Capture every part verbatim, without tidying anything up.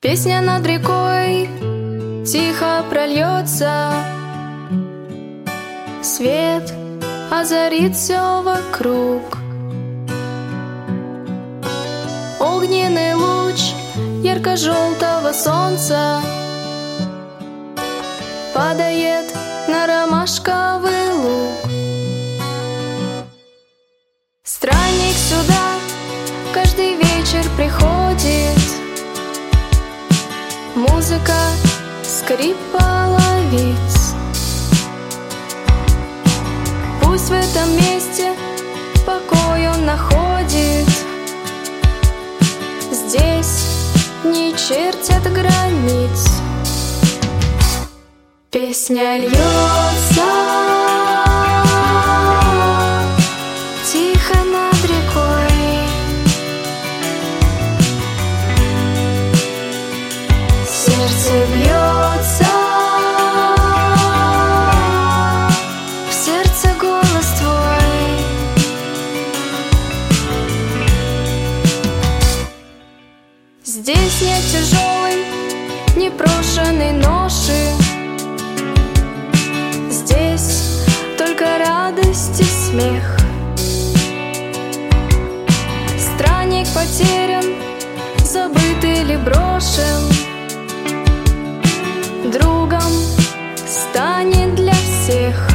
Песня над рекой тихо прольется, свет озарит все вокруг. Огненный луч ярко-желтого солнца падает на ромашковый луг. Странник сюда каждый вечер приходит. Музыка, скрип половиц. Пусть в этом месте покой он находит. Здесь не чертят границ. Песня льется тихо над рекой. Сердце бьется, в сердце голос твой. Здесь нет тяжелой, непрошенной ноши. Здесь только радость и смех. Странник потерян, забыт или брошен, другом станет для всех.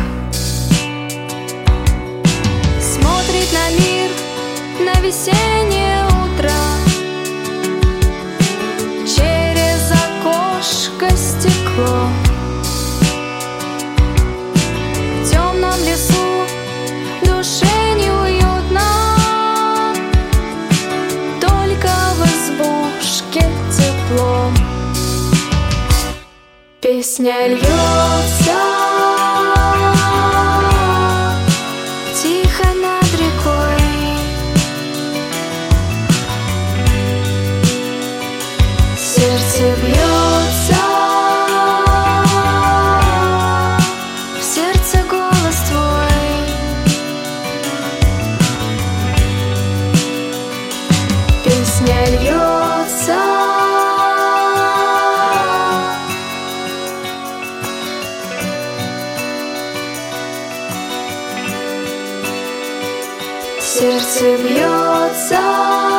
Смотрит на мир, на весеннее утро, через окошко стекло. В темном лесу душе неуютно, только в избушке тепло. Песня льется тихо над рекой. Сердце бьется, в сердце голос твой. Песня льется, сердце бьется.